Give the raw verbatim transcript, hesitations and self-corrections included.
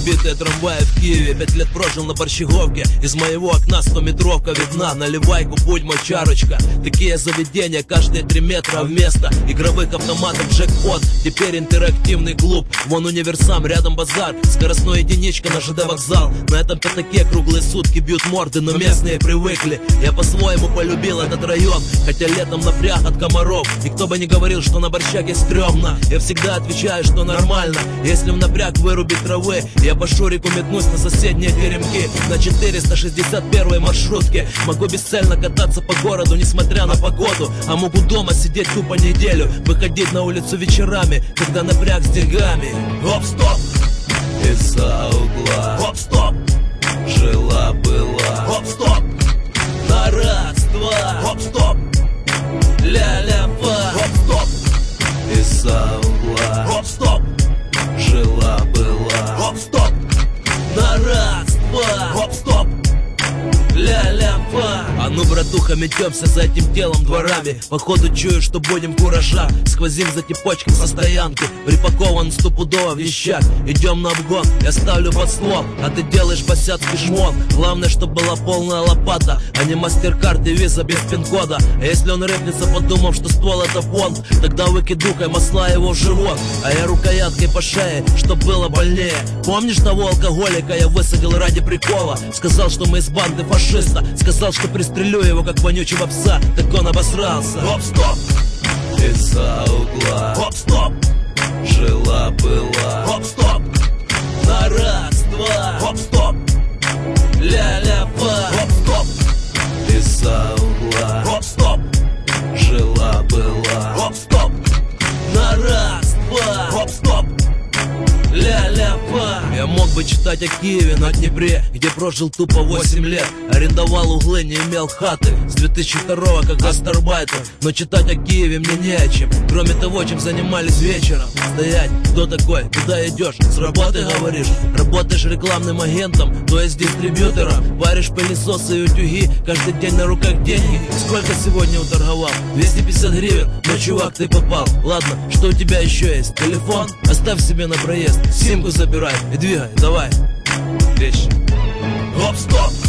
разбитые трамваи в Киеве. Пять лет прожил на Борщеговке, из моего окна стометровка видна. Наливай, купуй, мой чарочка. Такие заведения каждые три метра, а вместо игровых автоматов джекпот. Теперь интерактивный клуб, вон универсам, рядом базар, скоростной единичка на ЖД вокзал. На этом пятаке круглые сутки бьют морды, но местные привыкли. Я по-своему полюбил этот район, хотя летом напряг от комаров. Никто бы не говорил, что на Борщаге стрёмно. Я всегда отвечаю, что нормально. Если в напряг вырубить травы, я по Шурику метнусь на соседние теремки. На четыреста шестьдесят первой маршрутке могу бесцельно кататься по городу, несмотря на погоду. А могу дома сидеть тупо неделю, выходить на улицу вечерами, когда напряг с деньгами. Хоп-стоп! Из-за угла. Хоп-стоп! Жила-была. Хоп-стоп! На раз-два. Хоп-стоп! Ля-ля-па. Хоп-стоп! Из-за угла. Хоп-стоп! Жила-была. Хоп-стоп! На раз-два. Хоп-стоп! Ля-ля-па. А ну, братуха, метемся за этим телом дворами. Походу чую, что будем куража. Сквозим за типочком со стоянки, припакован стопудово в ништяк. Идем на обгон, я ставлю под ствол, а ты делаешь босяцкий жмон. Главное, чтобы была полная лопата, а не мастер-карт и виза без пин-кода. А если он рыпнется, подумав, что ствол это фонд, тогда выкидухай масла его в живот, а я рукояткой по шее, чтоб было больнее. Помнишь того алкоголика я высадил ради прикола? Сказал, что мы из банды фашиста, сказал, что пристрелю его как вонючего пса. Так он обосрался. Хоп-стоп! Из-за угла. Хоп-стоп! Жила-была. Хоп-стоп! На раз-два. Хоп-стоп! Ля-ля-па. Хоп-стоп! Из-за угла. Хоп-стоп! Жила-была. Хоп-стоп! На раз-два. Хоп-стоп! Ля-ля-па. Я мог бы читать о Киеве на Днепре, где прожил тупо восемь лет. Арендовал углы, не имел хаты с две тысячи второго, как гастарбайтер. Но читать о Киеве мне не о чем, кроме того, чем занимались вечером. Стоять, кто такой, куда идешь? С работы говоришь? Работаешь рекламным агентом, то есть дистрибьютором. Паришь пылесосы и утюги, каждый день на руках деньги. Сколько сегодня уторговал? двести пятьдесят гривен. Ну, чувак, ты попал. Ладно, что у тебя еще есть? Телефон? Оставь себе на проезд. Симку забирай и двигай, давай. Вещи. Хоп-стоп!